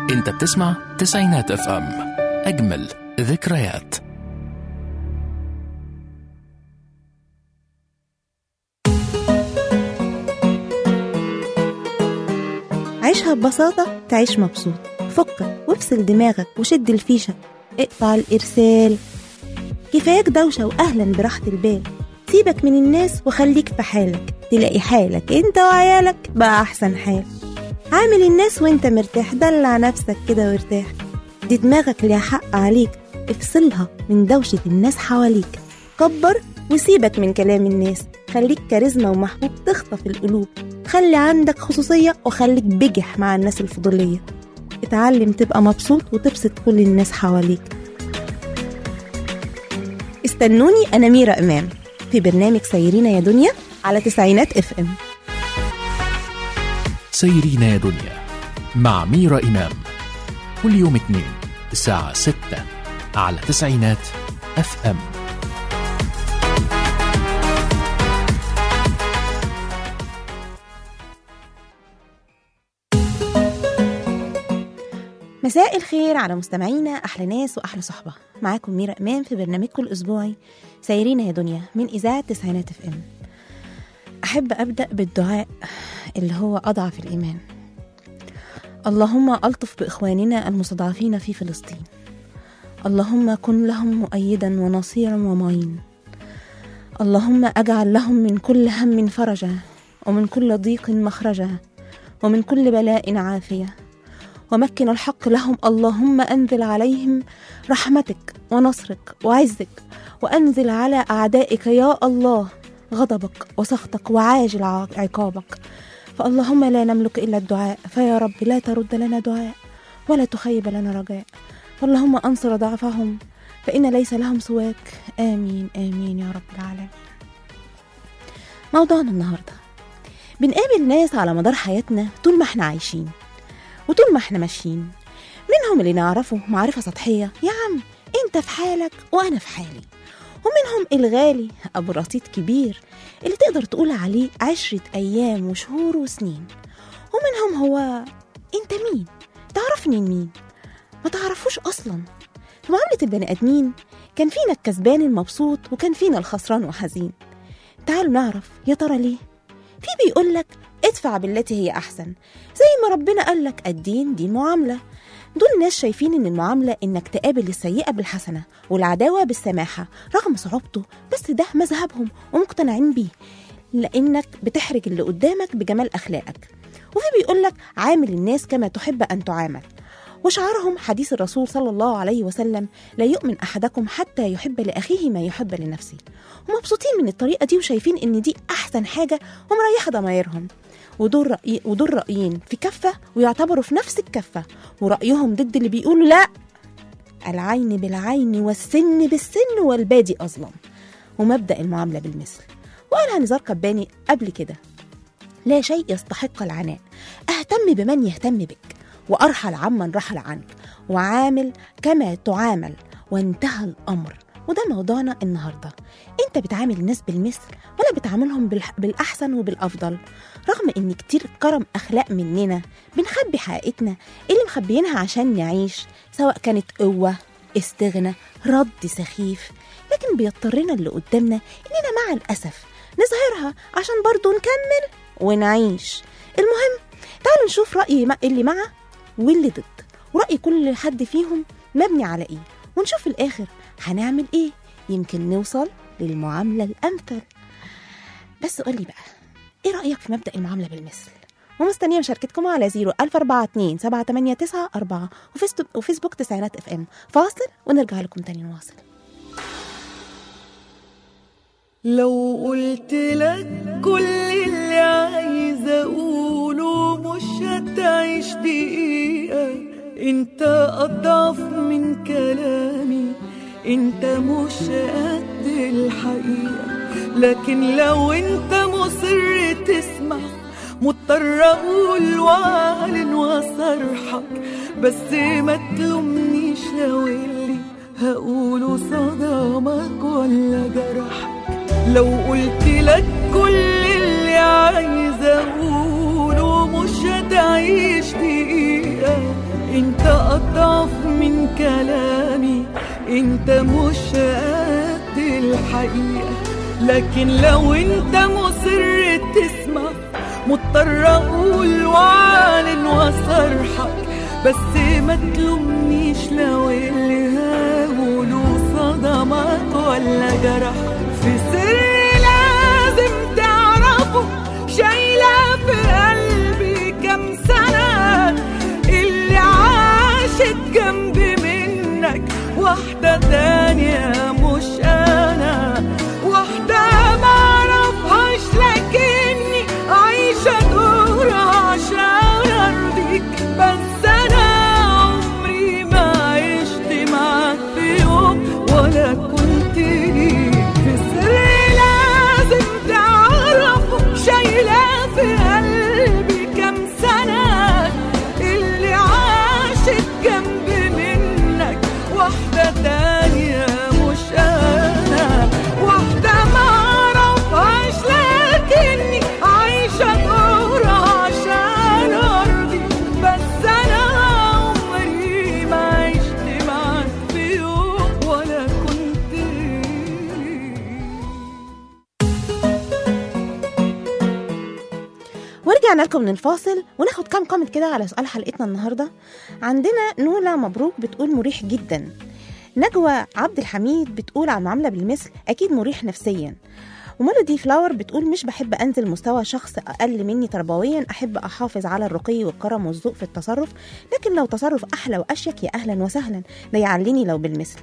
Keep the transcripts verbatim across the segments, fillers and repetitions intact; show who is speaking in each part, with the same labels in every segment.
Speaker 1: انت بتسمع تسعينات اف ام، اجمل ذكريات.
Speaker 2: عيشها ببساطة تعيش مبسوط. فكك وافصل دماغك وشد الفيشة، اقطع الإرسال، كفاياك دوشة وأهلا براحة البال. سيبك من الناس وخليك في حالك، تلاقي حالك انت وعيالك بقى أحسن حال. عامل الناس وانت مرتاح، دلع نفسك كده وارتاح. دي دماغك ليها حق عليك، افصلها من دوشة الناس حواليك. كبر وسيبك من كلام الناس، خليك كاريزما ومحبوب تخطف القلوب. خلي عندك خصوصية وخليك بجح مع الناس الفضولية. اتعلم تبقى مبسوط وتبسط كل الناس حواليك. استنوني أنا ميرا إمام في برنامج سيرين يا دنيا على تسعينات اف ام.
Speaker 1: سيرين يا دنيا مع ميرا إمام، كل يوم اثنين الساعة ستة على تسعينات اف ام.
Speaker 2: مساء الخير على مستمعينا، أحلى ناس وأحلى صحبة. معاكم ميرا إمام في برنامجكم الأسبوعي سيرين يا دنيا من إذاعة تسعينات اف ام. أحب أبدأ بالدعاء اللي هو أضعف الإيمان. اللهم ألطف بإخواننا المستضعفين في فلسطين. اللهم كن لهم مؤيدا ونصيرا ومعين. اللهم أجعل لهم من كل هم فرجا، ومن كل ضيق مخرجا، ومن كل بلاء عافية، ومكن الحق لهم. اللهم أنزل عليهم رحمتك ونصرك وعزك، وأنزل على أعدائك يا الله غضبك وسخطك وعاجل عقابك. فاللهم لا نملك إلا الدعاء، فيا رب لا ترد لنا دعاء ولا تخيب لنا رجاء. فاللهم أنصر ضعفهم فإن ليس لهم سواك. آمين آمين يا رب العالمين. موضوعنا النهاردة، بنقابل ناس على مدار حياتنا طول ما احنا عايشين وطول ما احنا ماشيين. منهم اللي نعرفه معرفة سطحية، يا عم انت في حالك وانا في حالي. ومنهم الغالي ابو رصيد كبير اللي تقدر تقول عليه عشرة ايام وشهور وسنين. ومنهم هو انت مين؟ تعرفني مين؟ ما تعرفوش اصلا. في معاملة البني ادمين كان فينا الكسبان المبسوط وكان فينا الخسران وحزين. تعالوا نعرف يا ترى ليه. في بيقولك ادفع بالتي هي أحسن، زي ما ربنا قالك الدين دين معاملة. دول ناس شايفين إن المعاملة إنك تقابل السيئة بالحسنة والعداوة بالسماحة رغم صعوبته، بس ده مذهبهم ومقتنعين بيه لأنك بتحرج اللي قدامك بجمال أخلاقك. وفي بيقولك عامل الناس كما تحب أن تعامل، وشعارهم حديث الرسول صلى الله عليه وسلم: لا يؤمن أحدكم حتى يحب لأخيه ما يحب لنفسه. ومبسوطين من الطريقة دي وشايفين إن دي أحسن حاجة ومريحة ضمايرهم. ودول رأي ودول رأيين في كفة ويعتبروا في نفس الكفة، ورأيهم ضد اللي بيقولوا لا، العين بالعين والسن بالسن والبادي أظلم، ومبدأ المعاملة بالمثل. وقالها نزار قباني قبل كده: لا شيء يستحق العناء، أهتم بمن يهتم بك، وأرحل عمن رحل عنك، وعامل كما تعامل، وانتهى الأمر. وده موضوعنا النهاردة. انت بتعامل الناس بالمثل ولا بتعاملهم بالأحسن وبالأفضل؟ رغم ان كتير كرم أخلاق مننا بنخبي حقيقتنا اللي مخبيينها عشان نعيش، سواء كانت قوة، استغنى، رد سخيف، لكن بيضطرنا اللي قدامنا اننا مع الأسف نظهرها عشان برضو نكمل ونعيش. المهم تعالوا نشوف رأي اللي مع واللي ضد، ورأي كل حد فيهم مبني على ايه، ونشوف في الآخر هنعمل ايه يمكن نوصل للمعاملة الأمثل. بس قولي بقى ايه رأيك في مبدأ المعاملة بالمثل؟ ومستنية مشاركتكم على زيرو ألف أربعة اتنين سبعة تمانية تسعة أربعة وفيسبوك تسعينات اف ام. فاصل ونرجع لكم تاني نواصل.
Speaker 3: لو قلت لك كل اللي عايزة أقوله مش هتعيش دقيقة، انت أضعف من كلامي، انت مش قد الحقيقة. لكن لو انت مصر تسمع مضطر اقول واعلن واصرحك، بس ما تلومنيش لو اللي هقوله صدمك ولا جرحك. لو قلت لك كل اللي عايزة اقوله مش هتعيش دقيقة، انت اضعف من كلامي، انت مش قد الحقيقة. لكن لو انت مصر تسمع مضطر اقول واعلن واصرحك، بس ما تلومنيش لو اللي هقوله صدمك ولا جرحك. في سر لازم تعرفه شايلة في قلبي كم سنة، اللي عاشت جنبي منك واحدة تانية مش أنا، واحدة معرفهاش لكني عايشة دورها عشان أرضيك. بس أنا عمري ما عشت معاك في يوم ولا كنت ليك. في سر لازم تعرفه شايلة في قلبي كم سنة، اللي عاشت جنبي منك واحدة تانية مش أنا، واحدة معرفهاش لكني عايشة دورها عشان أرضي. بس أنا عمري ما عشت معاك في يوم ولا كنت ليك.
Speaker 2: ورجعنا لكم من الفاصل وناخد كام كومنت كده على سؤال حلقتنا النهارده. عندنا نولا مبروك بتقول مريح جدا. نجوى عبد الحميد بتقول على المعامله بالمثل اكيد مريح نفسيا. وميلودي فلاور بتقول مش بحب انزل مستوى شخص اقل مني تربويا، احب احافظ على الرقي والكرم والذوق في التصرف، لكن لو تصرف احلى واشيك يا اهلا وسهلا، ده يعليني لو بالمثل.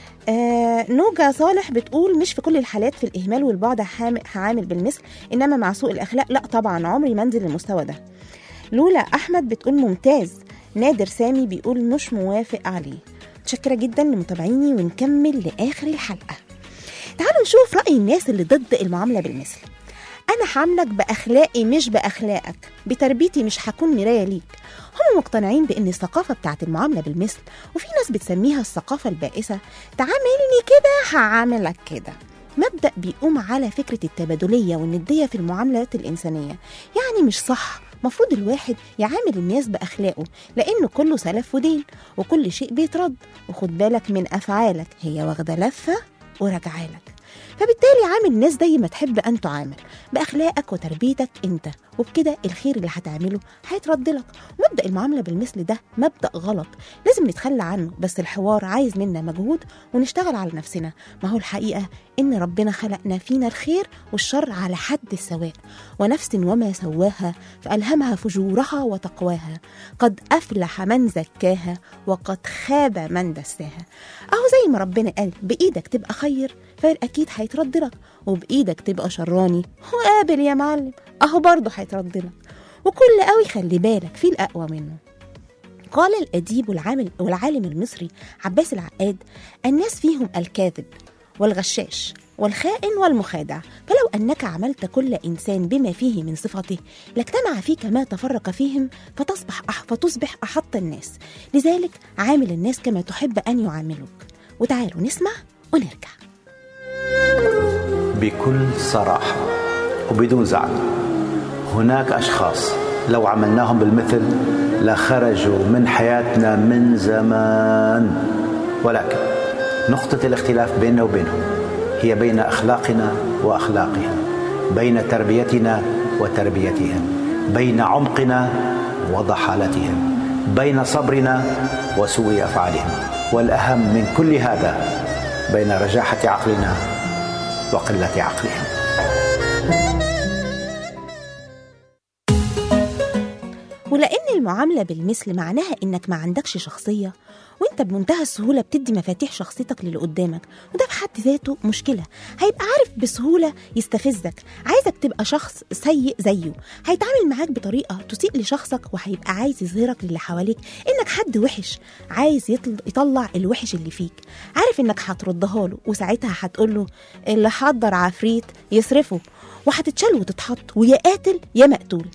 Speaker 2: آه نوجا صالح بتقول مش في كل الحالات في الإهمال والبعد هعامل بالمثل، إنما مع سوء الأخلاق لا طبعا عمري منزل للمستوى ده. لولا أحمد بتقول ممتاز. نادر سامي بيقول مش موافق عليه. متشكرة جدا لمتابعيني ونكمل لآخر الحلقة. تعالوا نشوف رأي الناس اللي ضد المعاملة بالمثل. أنا حاملك بأخلاقي مش بأخلاقك، بتربيتي مش هكون مراية ليك. هم مقتنعين بأن الثقافة بتاعت المعاملة بالمثل، وفي ناس بتسميها الثقافة البائسة، تعاملني كده هعاملك كده. مبدأ بيقوم على فكرة التبادلية والندية في المعاملات الإنسانية، يعني مش صح. مفروض الواحد يعامل الناس بأخلاقه، لأنه كله سلف ودين وكل شيء بيترد. وخد بالك من أفعالك، هي واخدة لفة وراجعالك. فبالتالي عامل الناس زي ما تحب أن تعامل، بأخلاقك وتربيتك أنت، وبكده الخير اللي هتعمله هيترد لك. مبدأ المعاملة بالمثل ده مبدأ غلط، لازم نتخلى عنه. بس الحوار عايز منا مجهود ونشتغل على نفسنا. ما هو الحقيقة إن ربنا خلقنا فينا الخير والشر على حد السواء. ونفس وما سواها فألهمها فجورها وتقواها، قد أفلح من زكاها وقد خاب من دساها. أهو زي ما ربنا قال بإيدك تبقى خير فالأكيد هيترد لك، وبإيدك تبقى شراني وقابل يا معلم أهو برضه هيترد لك. وكل قوي خلي بالك في الأقوى منه. قال الأديب والعامل والعالم المصري عباس العقاد: الناس فيهم الكاذب والغشاش والخائن والمخادع، فلو أنك عملت كل إنسان بما فيه من صفته لاجتمع فيك ما تفرق فيهم فتصبح أح فتصبح أحط الناس. لذلك عامل الناس كما تحب أن يعاملوك. وتعالوا نسمع ونرجع.
Speaker 4: بكل صراحة وبدون زعل، هناك أشخاص لو عملناهم بالمثل لخرجوا من حياتنا من زمان، ولكن نقطة الاختلاف بيننا وبينهم هي بين أخلاقنا وأخلاقهم، بين تربيتنا وتربيتهم، بين عمقنا وضحالتهم، بين صبرنا وسوء أفعالهم، والأهم من كل هذا بين رجاحة عقلنا وقلة عقلهم.
Speaker 2: ولأن المعاملة بالمثل معناها إنك ما عندكش شخصية، وإنت بمنتهى السهولة بتدي مفاتيح شخصيتك للي قدامك، وده في حد ذاته مشكلة. هيبقى عارف بسهولة يستفزك، عايزك تبقى شخص سيء زيه، هيتعامل معاك بطريقة تسيء لشخصك، وهيبقى عايز يظهرك للي حواليك إنك حد وحش، عايز يطلع الوحش اللي فيك. عارف إنك هتردها له، وساعتها هتقوله اللي حضر عفريت يصرفه، وهتتشال وتتحط ويا قاتل يا مقتول. لكن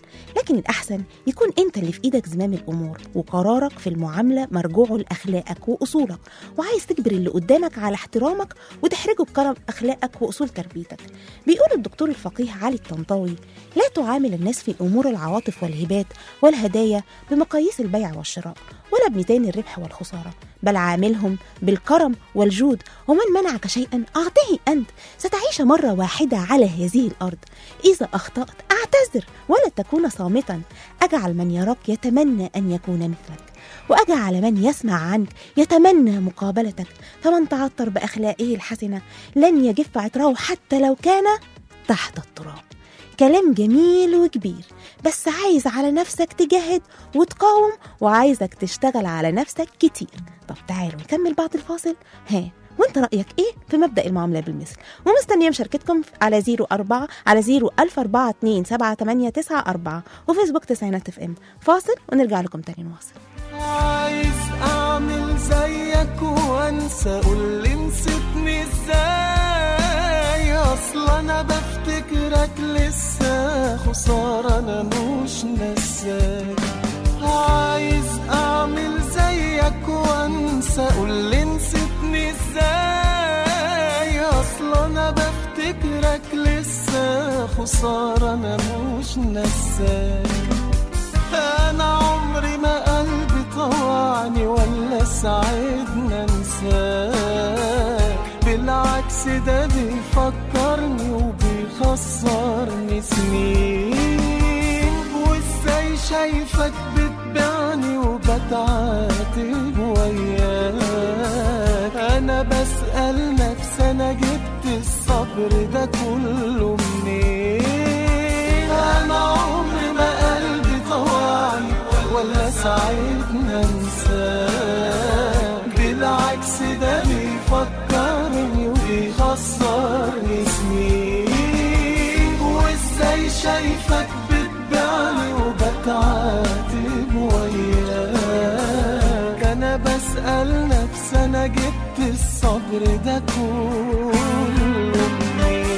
Speaker 2: لكن الأحسن يكون أنت اللي في إيدك زمام الأمور، وقرارك في المعاملة مرجوعه لأخلاقك وأصولك، وعايز تجبر اللي قدامك على احترامك وتحرجه بكرم أخلاقك وأصول تربيتك. بيقول الدكتور الفقيه علي الطنطاوي: لا تعامل الناس في أمور العواطف والهبات والهدايا بمقاييس البيع والشراء ولا بميزان الربح والخسارة، بل عاملهم بالكرم والجود، ومن منعك شيئا أعطه أنت، ستعيش مرة واحدة على هذه الأرض، إذا أخطأت أعتذر ولا تكون صامتا، أجعل من يراك يتمنى أن يكون مثلك، وأجعل من يسمع عنك يتمنى مقابلتك، فمن تعطر بأخلاقه الحسنة لن يجف عطره حتى لو كان تحت التراب. كلام جميل وكبير، بس عايز على نفسك تجاهد وتقاوم، وعايزك تشتغل على نفسك كتير. طب تعالوا نكمل بعد الفاصل. ها وانت رأيك ايه في مبدأ المعاملة بالمثل؟ ومستنية مشاركتكم على زيرو أربعة على زيرو ألف أربعة اتنين سبعة تمانية تسعة أربعة وفيسبوك تسعينات اف ام. فاصل ونرجع لكم تاني نواصل.
Speaker 3: عايز اعمل زيك وانسى، قولي نسيتني ازاي، اصل انا بفتكرك لسه، خسارة انا مش نساك. عايز اعمل زيك وانسى، قولي نسيتني ازاي، اصل انا بفتكرك لسه، خسارة انا مش نساك. انا عمري ما قلبي طوعني ولا ساعدنا انساك، بالعكس ده بيفكرني وبيخسرني سنين، وازاي شايفك بتبعني وبتعاتب وياك، انا بسأل نفسي انا جبت الصبر ده كله منين. انا عمري ما قلبي طوعني ولا ساعدنا انساك، بالعكس ده بيفكرني وبيخسرني سنين، وازاي شايفك بتبعني وبتعاتب وياك، انا بسأل نفسي انا جبت الصبر ده كله منين.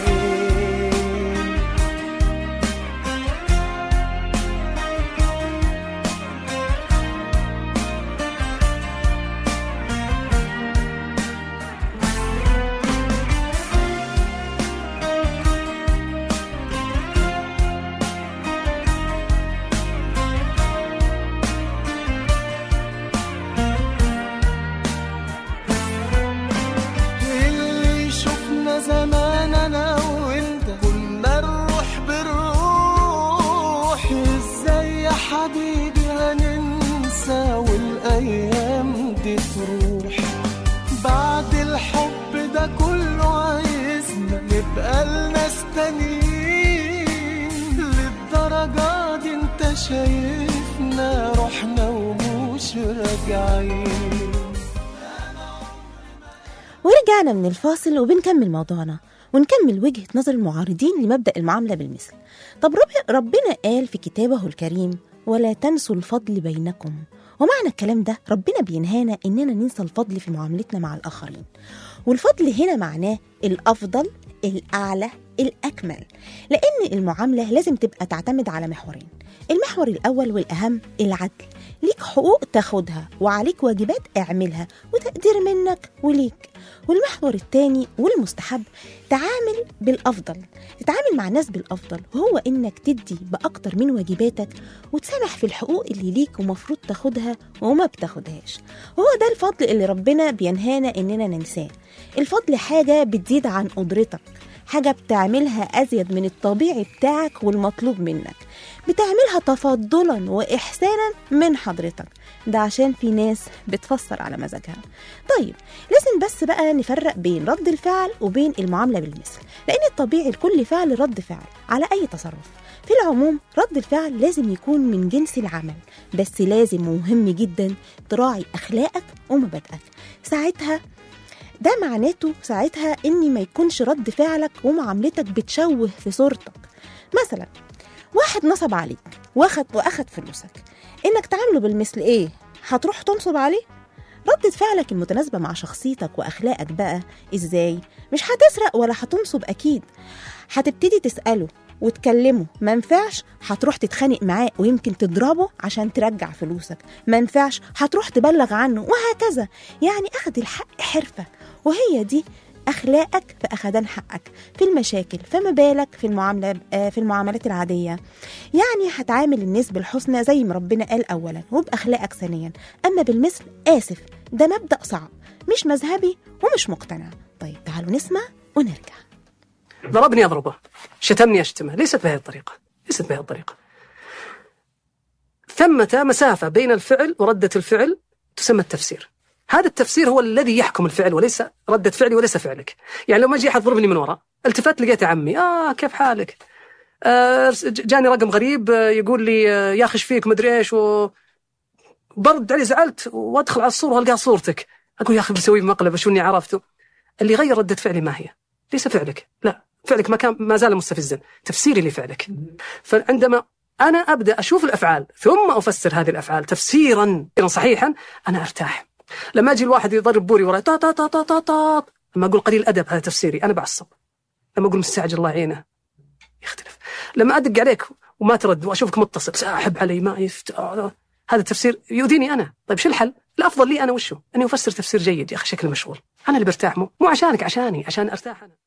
Speaker 3: زمان انا وانت كنا نروح بالروح، ازاي يا حبيبي هننسى والايام دي تروح، بعد الحب ده كله عايزنا نبقى لناس تانيين، للدرجة دي انت شايفنا رحنا ومش راجعين.
Speaker 2: ورجعنا من الفاصل وبنكمل موضوعنا ونكمل وجهة نظر المعارضين لمبدأ المعاملة بالمثل. طب ربنا قال في كتابه الكريم: ولا تنسوا الفضل بينكم. ومعنى الكلام ده ربنا بينهانا إننا ننسى الفضل في معاملتنا مع الآخرين، والفضل هنا معناه الأفضل، الأعلى، الأكمل، لأن المعاملة لازم تبقى تعتمد على محورين. المحور الأول والأهم العدل، ليك حقوق تاخدها وعليك واجبات اعملها وتقدير منك وليك. والمحور الثاني والمستحب تعامل بالأفضل، تتعامل مع ناس بالأفضل، وهو إنك تدي بأكتر من واجباتك وتسامح في الحقوق اللي ليك ومفروض تاخدها وما بتاخدهاش. وهو ده الفضل اللي ربنا بينهانا إننا ننساه. الفضل حاجة بتزيد عن قدرتك، حاجة بتعملها أزيد من الطبيعي بتاعك والمطلوب منك، بتعملها تفضلا وإحسانا من حضرتك، ده عشان في ناس بتفسر على مزاجها. طيب لازم بس بقى نفرق بين رد الفعل وبين المعاملة بالمثل، لأن الطبيعي لكل فعل رد فعل على أي تصرف. في العموم رد الفعل لازم يكون من جنس العمل، بس لازم ومهم جدا تراعي أخلاقك ومبادئك. ساعتها ده معناته ساعتها إن ما يكونش رد فعلك ومعاملتك بتشوه في صورتك. مثلا واحد نصب عليك واخد واخد فلوسك، إنك تعامله بالمثل إيه؟ هتروح تنصب عليه؟ ردة فعلك المتناسبة مع شخصيتك وأخلاقك بقى إزاي؟ مش هتسرق ولا هتنصب أكيد، هتبتدي تسأله وتكلمه ما نفعش هتروح تتخانق معاه ويمكن تضربه عشان ترجع فلوسك، ما نفعش هتروح تبلغ عنه، وهكذا. يعني أخذ الحق حرفة، وهي دي أخلاقك في أخدان حقك في المشاكل، فما بالك في المعاملة في المعاملات العادية. يعني هتعامل الناس بالحسنى زي ما ربنا قال أولا، وبأخلاقك ثانيا. أما بالمثل آسف، ده مبدأ صعب مش مذهبي ومش مقتنع. طيب تعالوا نسمع ونرجع.
Speaker 5: ضربني أضربه، شتمني أشتمه، ليست بهذه الطريقة، ليست بهذه الطريقة. ثمة مسافة بين الفعل وردة الفعل تسمى التفسير. هذا التفسير هو الذي يحكم الفعل وليس ردة فعلي وليس فعلك. يعني لو ما جي أحد ضربني من وراء، التفت لقيت عمي، آه كيف حالك؟ آه جاني رقم غريب يقول لي آه يا أخي فيك مدري إيش، وبرد علي، زعلت وأدخل على الصورة وألقى صورتك، أقول يا أخي بسوي مقلب شوني عرفته. اللي غير ردة فعلي ما هي؟ ليس فعلك، لا فعلك ما كان ما زال مستفزا، تفسيري لفعلك. فعندما أنا أبدأ أشوف الأفعال ثم أفسر هذه الأفعال تفسيرا صحيحا أنا أرتاح. لما أجي الواحد يضرب بوري وراي طا طا طا طا طا طا، لما أقول قليل أدب هذا تفسيري أنا بعصب. لما أقول مستعجل الله يعينه يختلف. لما أدق عليك وما ترد وأشوفك متصل ساحب علي ما يفت، هذا التفسير يؤذيني أنا. طيب شو الحل؟ الأفضل لي أنا وشو؟ أني أفسر تفسير جيد. يا أخي شكل مشغول، أنا اللي برتاح، مو مو عشانك، عشاني، عشان أرتاح أنا.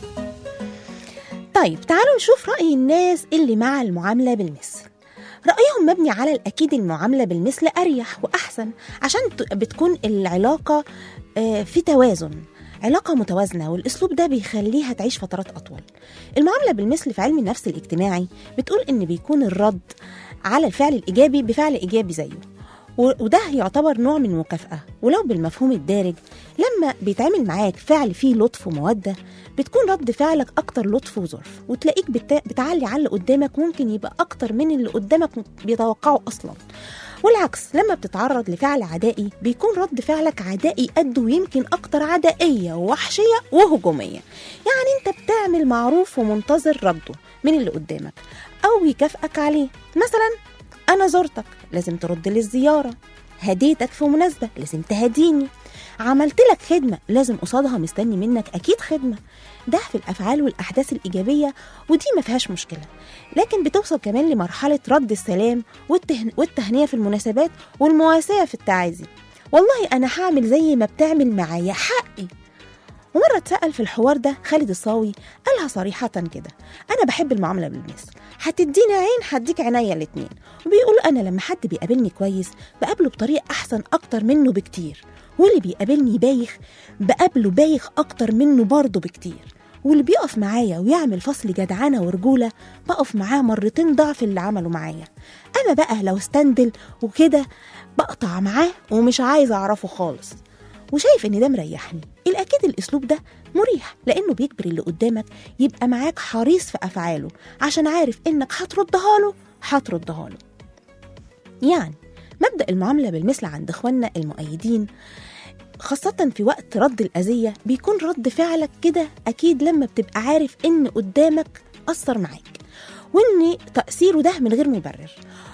Speaker 2: طيب تعالوا نشوف رأي الناس اللي مع المعاملة بالمثل. رأيهم مبني على الأكيد المعاملة بالمثل أريح وأحسن، عشان بتكون العلاقة في توازن، علاقة متوازنة، والأسلوب ده بيخليها تعيش فترات أطول. المعاملة بالمثل في علم النفس الاجتماعي بتقول إن بيكون الرد على الفعل الإيجابي بفعل إيجابي زيه، وده يعتبر نوع من المكافأة. ولو بالمفهوم الدارج، لما بيتعمل معاك فعل فيه لطف ومودة بتكون رد فعلك أكتر لطف وظرف، وتلاقيك بتعلي على اللي قدامك، ممكن يبقى أكتر من اللي قدامك بيتوقعه أصلا. والعكس، لما بتتعرض لفعل عدائي بيكون رد فعلك عدائي قد ويمكن أكتر عدائية ووحشية وهجومية. يعني أنت بتعمل معروف ومنتظر رده من اللي قدامك أو يكافئك عليه. مثلا أنا زرتك لازم ترد لي الزيارة، هديتك في مناسبة لازم تهديني، عملت لك خدمة لازم قصادها مستني منك أكيد خدمة. ده في الأفعال والأحداث الإيجابية، ودي ما فيهاش مشكلة. لكن بتوصل كمان لمرحلة رد السلام والتهن... والتهنية في المناسبات والمواساة في التعازي. والله أنا هعمل زي ما بتعمل معايا، حقي. ومرة اتسأل في الحوار ده خالد الصاوي، قالها صريحة كده: أنا بحب المعاملة بالمثل، هتديني عين هديك عينيا الاتنين. وبيقول أنا لما حد بيقابلني كويس بقابله بطريقة أحسن أكتر منه بكتير، واللي بيقابلني بايخ بقابله بايخ أكتر منه برضه بكتير، واللي بيقف معايا ويعمل فصل جدعانة ورجولة بقف معاه مرتين ضعف اللي عمله معايا. أما بقى لو استندل وكده بقطع معاه ومش عايز أعرفه خالص. وشايف إن ده مريحني. الأكيد الأسلوب ده مريح، لأنه بيجبر اللي قدامك يبقى معاك حريص في أفعاله، عشان عارف إنك هتردها له هتردها له. يعني مبدأ المعاملة بالمثل عند إخواننا المؤيدين خاصة في وقت رد الأذية بيكون رد فعلك كده أكيد لما بتبقى عارف إن قدامك أثر معاك، وإن تأثيره ده من غير مبرر،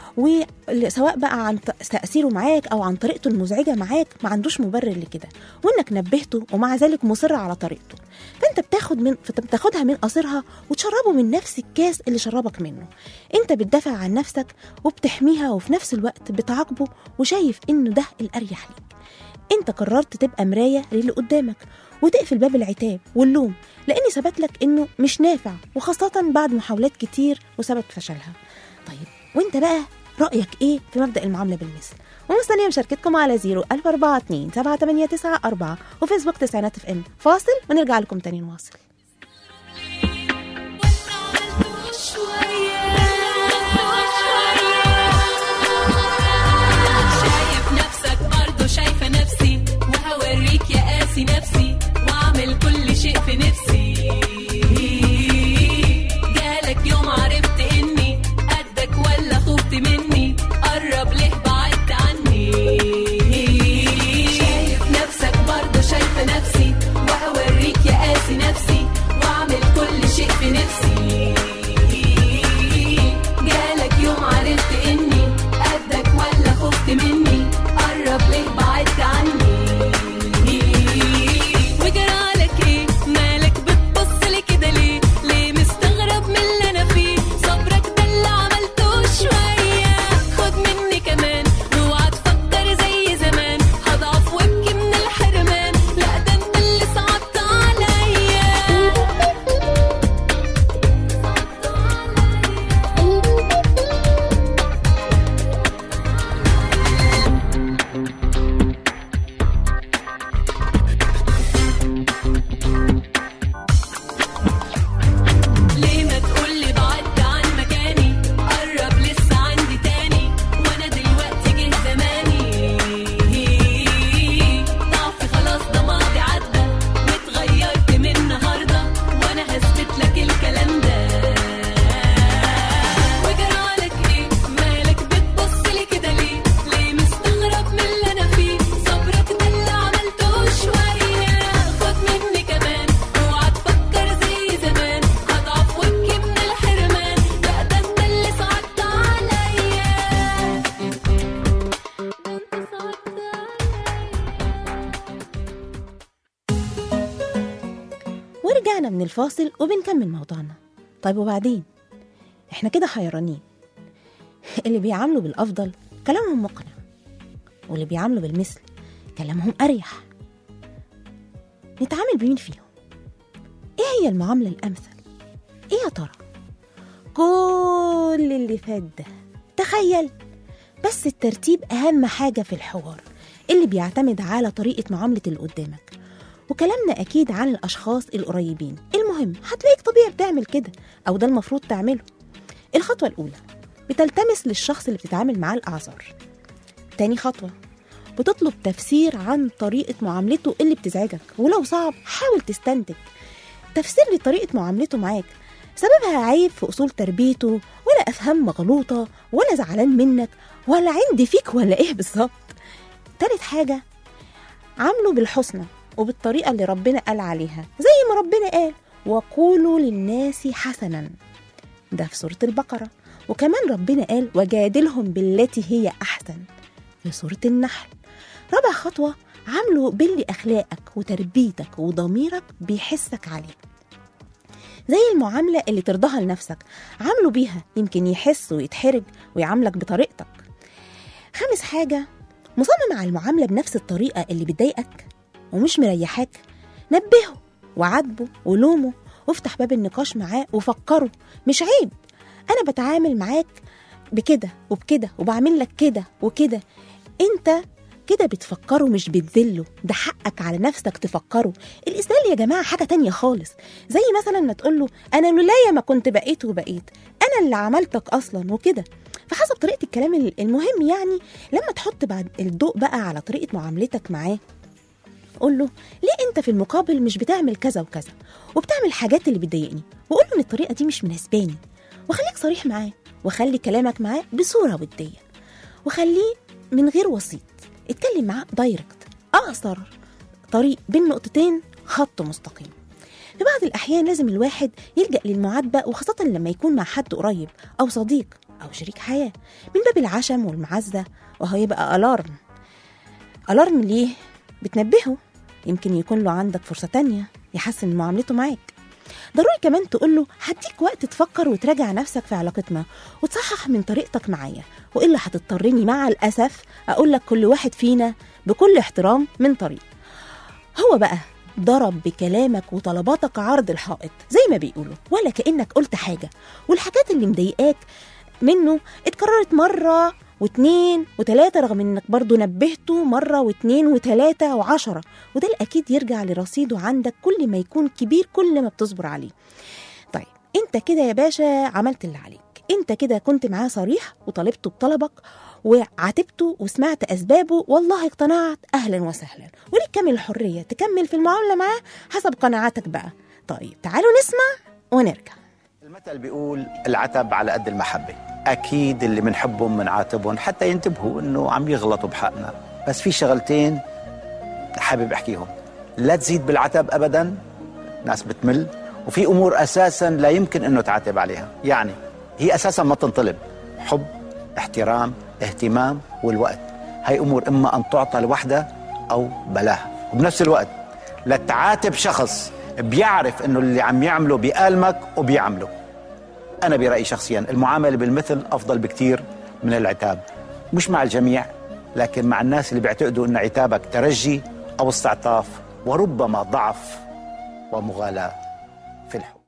Speaker 2: وسواء بقى عن تأثيره معاك أو عن طريقته المزعجة معاك ما عندوش مبرر لكده، وإنك نبهته ومع ذلك مصر على طريقته. فأنت بتاخد من بتاخدها من قصرها وتشربه من نفس الكاس اللي شربك منه. أنت بتدافع عن نفسك وبتحميها، وفي نفس الوقت بتعاقبه وشايف إنه ده الأريح ليك. أنت قررت تبقى مراية للي قدامك وتقفل باب العتاب واللوم، لأني ثبت لك إنه مش نافع، وخاصة بعد محاولات كتير وسبب فشلها. طيب وانت بقى رأيك ايه في مبدأ المعاملة بالمثل؟ ومستنية مشاركتكم على زيرو ألف أربعة اتنين سبعة تمانية تسعة أربعة وفيسبوك تسعينات اف ام. فاصل ونرجع لكم تاني نواصل.
Speaker 6: شايف نفسك برضو شايفة نفسي، وهوريك يا قاسي نفسي واعمل كل شيء في نفسي. جالك يوم عرفت اني قدك ولا خفت مني، قرب ليه بعدت عني. شايف نفسك برضو شايفة نفسي، وهوريك يا قاسي نفسي واعمل كل شيء في نفسي. جالك يوم عرفت اني قدك ولا خفت مني، قرب ليه بعدت عني. وجرالك ايه مالك بتبص لي كده ليه؟ ليه مستغرب من اللي انا فيه؟
Speaker 2: ورجعنا من الفاصل وبنكمل موضوعنا. طيب وبعدين؟ احنا كده حيرانين. اللي بيعاملوا بالأفضل كلامهم مقنع، واللي بيعاملوا بالمثل كلامهم أريح. نتعامل بمين فيهم؟ ايه هي المعاملة الأمثل؟ ايه يا ترى؟ كل اللي فات ده تخيل، بس الترتيب أهم حاجة في الحوار اللي بيعتمد على طريقة معاملة اللي قدامك. وكلامنا أكيد عن الأشخاص القريبين. المهم هتلاقيك طبيعي بتعمل كده، أو ده المفروض تعمله. الخطوة الأولى بتلتمس للشخص اللي بتتعامل معاه الأعذار. تاني خطوة بتطلب تفسير عن طريقة معاملته اللي بتزعجك، ولو صعب حاول تستنتج تفسير لطريقة معاملته معاك، سببها عيب في أصول تربيته، ولا أفهام مغلوطة، ولا زعلان منك، ولا عندي فيك، ولا إيه بالظبط. تالت حاجة عامله بالحسنى وبالطريقة اللي ربنا قال عليها، زي ما ربنا قال وقولوا للناس حسنا، ده في سورة البقرة. وكمان ربنا قال وجادلهم بالتي هي أحسن في سورة النحل. رابع خطوة عامله باللي أخلاقك وتربيتك وضميرك بيحسك عليه، زي المعاملة اللي ترضاها لنفسك عامله بيها، يمكن يحس ويتحرج ويعاملك بطريقتك. خامس حاجة مصمم على المعاملة بنفس الطريقة اللي بتضايقك ومش مريحاك، نبهه وعاتبه ولومه، وافتح باب النقاش معاه وفكره. مش عيب أنا بتعامل معاك بكده وبكده وبعمل لك كده وكده، انت كده بتفكره مش بتذله، ده حقك على نفسك تفكره. الإذلال يا جماعة حاجة تانية خالص، زي مثلا ما تقوله أنا لولايا ما كنت بقيت وبقيت، أنا اللي عملتك أصلا وكده. فحسب طريقة الكلام المهم، يعني لما تحط بعد الضوء بقى على طريقة معاملتك معاه، قول له ليه انت في المقابل مش بتعمل كذا وكذا وبتعمل الحاجات اللي بتضايقني، وقول له ان الطريقة دي مش مناسباني، وخليك صريح معاه، وخلي كلامك معاه بصورة ودية، وخليه من غير وسيط، اتكلم معاه دايركت، أقصر طريق بين نقطتين خط مستقيم. في بعض الأحيان لازم الواحد يلجأ للمعاتبة، وخاصة لما يكون مع حد قريب أو صديق أو شريك حياة، من باب العشم والمعزة، وهو يبقى ألارم. ألارم ليه؟ بتنبهه، يمكن يكون له عندك فرصة تانية يحسن معاملته معاك. ضروري كمان تقول له هديك وقت تفكر وتراجع نفسك في علاقتنا وتصحح من طريقتك معايا، وإلا هتضطرني مع الأسف أقول لك كل واحد فينا بكل احترام من طريق. هو بقى ضرب بكلامك وطلباتك عرض الحائط زي ما بيقولوا، ولا كأنك قلت حاجة، والحاجات اللي مضايقاك منه اتكررت مرة واتنين وتلاتة، رغم انك برضو نبهته مرة واتنين وتلاتة وعشرة، وده الأكيد يرجع لرصيده عندك. كل ما يكون كبير كل ما بتصبر عليه. طيب انت كده يا باشا عملت اللي عليك، انت كده كنت معاه صريح وطالبته بطلبك وعاتبته وسمعت أسبابه، والله اقتنعت، أهلا وسهلا، وليك كامل الحرية تكمل في المعاملة معاه حسب قناعاتك بقى. طيب تعالوا نسمع ونرجع.
Speaker 4: المثل بيقول العتب على قد المحبة. أكيد اللي منحبهم منعاتبهم حتى ينتبهوا إنه عم يغلطوا بحقنا، بس في شغلتين حابب أحكيهم. لا تزيد بالعتب أبدا، ناس بتمل، وفي أمور أساسا لا يمكن إنه تعاتب عليها، يعني هي أساسا ما تنطلب. حب، احترام، اهتمام، والوقت، هاي أمور إما أن تعطى لوحدها أو بلاها. وبنفس الوقت لا تعاتب شخص بيعرف إنه اللي عم يعمله بيألمك وبيعمله. أنا برأيي شخصيا المعاملة بالمثل أفضل بكتير من العتاب، مش مع الجميع، لكن مع الناس اللي بيعتقدوا إن عتابك ترجي أو استعطاف، وربما ضعف ومغالاة في الحب.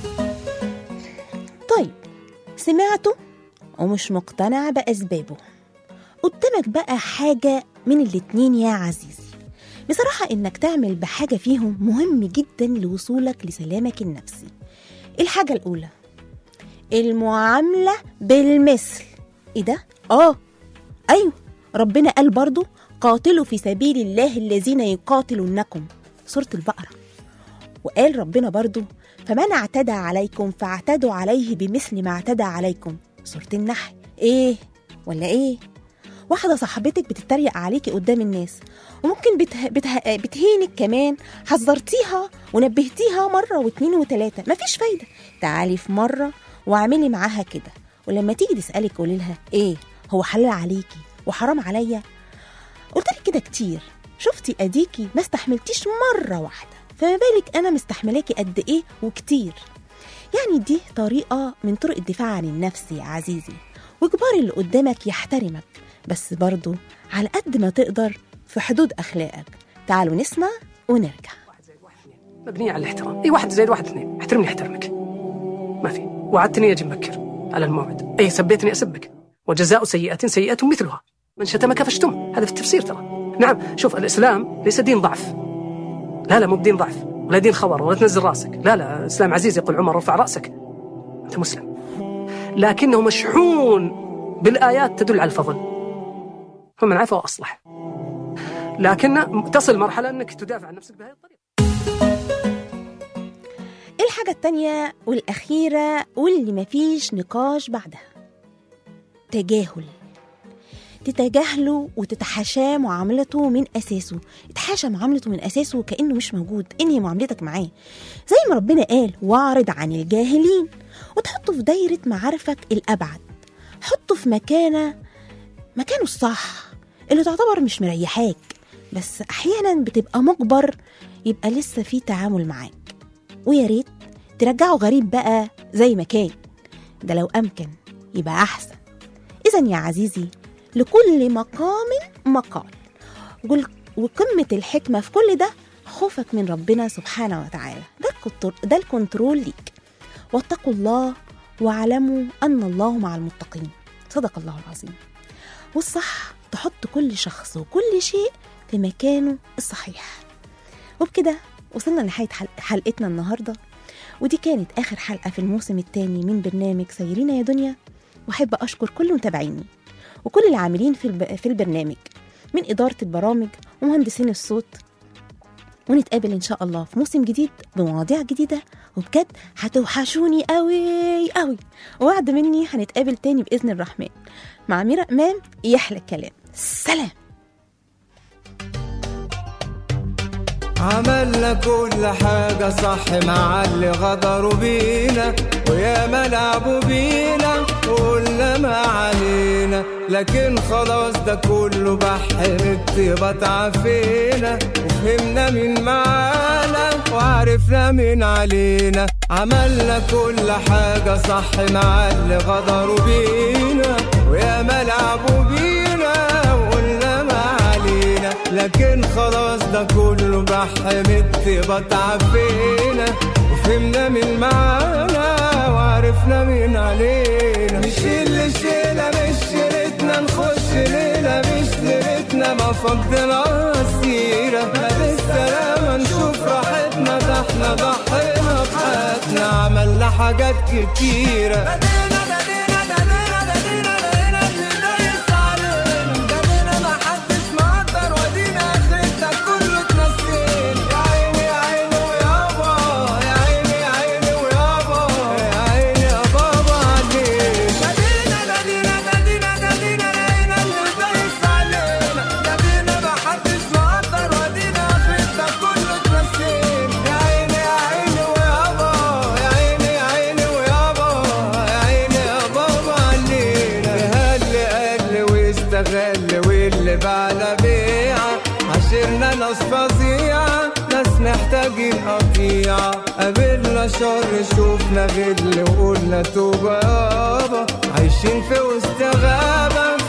Speaker 2: طيب سمعته ومش مقتنع بأسبابه، قدامك بقى حاجة من الاتنين يا عزيزي. بصراحة إنك تعمل بحاجة فيهم مهم جدا لوصولك لسلامك النفسي. الحاجة الأولى المعاملة بالمثل. إيه ده؟ آه أيوه، ربنا قال برضو قاتلوا في سبيل الله الذين يقاتلونكم، سورة البقرة. وقال ربنا برضو فمن اعتدى عليكم فاعتدوا عليه بمثل ما اعتدى عليكم، سورة النحل. إيه ولا إيه؟ واحدة صاحبتك بتتريق عليكي قدام الناس، وممكن بته... بته... بتهينك كمان، حذرتيها ونبهتيها مرة واتنين وتلاتة، مفيش فايدة. تعالي في مرة واعملي معاها كده، ولما تيجي تسألك قولي لها ايه هو حلال عليكي وحرام عليا؟ قلت لك كده كتير، شفتي اديكي ما استحملتيش مرة واحدة، فما بالك أنا مستحملاكي قد إيه وكتير. يعني دي طريقة من طرق الدفاع عن النفس يا عزيزي، وإجبار اللي قدامك يحترمك، بس برضو على قد ما تقدر في حدود أخلاقك. تعالوا نسمع ونرجع.
Speaker 5: مبنية على الاحترام. أي واحد زائد واحد اثنين، احترمني احترمك، ما في. وعدتني أجي مبكر على الموعد، أي سبيتني أسبك، وجزاء سيئة سيئة مثلها، من شتمك فاشتم. هذا في التفسير ترى. نعم شوف، الإسلام ليس دين ضعف، لا لا مو بدين ضعف ولا دين خبر ولا تنزل راسك، لا لا، الإسلام عزيز. يقول عمر رفع رأسك أنت مسلم، لكنه مشحون بالآيات تدل على الفضل، فمن عفا وأصلح. لكن تصل مرحلة أنك تدافع عن نفسك بهذه الطريقة.
Speaker 2: الحاجة التانية والأخيرة واللي مفيش نقاش بعدها، تجاهل. تتجاهله وتتحاشى معاملته من أساسه. اتحاشى معاملته من أساسه كأنه مش موجود. انهي معاملتك معاه زي ما ربنا قال، واعرض عن الجاهلين، وتحطه في دايرة معارفك الأبعد. حطه في مكانه مكانه الصح اللي تعتبر مش مريحاك، بس أحيانا بتبقى مجبر يبقى لسه في تعامل معاك، ويا ريت ترجعه غريب بقى زي ما كان، ده لو أمكن يبقى أحسن. إذن يا عزيزي، لكل مقام مقال، وقمة الحكمة في كل ده خوفك من ربنا سبحانه وتعالى. ده ده الكنترول ليك. واتقوا الله واعلموا أن الله مع المتقين. صدق الله العظيم. والصح تحط كل شخص وكل شيء في مكانه الصحيح. وبكده وصلنا لنهاية حلقتنا النهاردة، ودي كانت آخر حلقة في الموسم الثاني من برنامج سيرين يا دنيا. وأحب أشكر كل متابعيني وكل العاملين في في البرنامج من إدارة البرامج ومهندسين الصوت. ونتقابل إن شاء الله في موسم جديد بمواضيع جديدة، وبجد هتوحشوني قوي قوي. ووعد مني هنتقابل تاني بإذن الرحمن مع ميرا إمام. يحلى الكلام. سلام.
Speaker 3: عملنا كل حاجة صح مع اللي غدروا بينا، ويا ما لعبوا بينا وقلنا ما علينا، لكن خلاص ده كله بحر الطيبة تعافينا، وفهمنا مين معانا وعرفنا مين علينا. عملنا كل حاجة صح مع اللي غدروا بينا، ويا ما لعبوا بينا وقلنا ما علينا، لكن خلاص ده كله بحر الطيبة تعافينا، وفهمنا مين معانا وعرفنا مين علينا. نشيل شيلة مش شيلتنا، نخش ليلة مش ليلتنا، ما فقدنا السيرة، ما بالسلامة نشوف راحتنا، ده احنا ضحينا بحياتنا، عملنا حاجات كتيرة. ناس فظيعة، ناس محتاجين قطيعة، قابلنا شر شوفنا غل وقلنا توبة يابا، عايشين في وسط غابة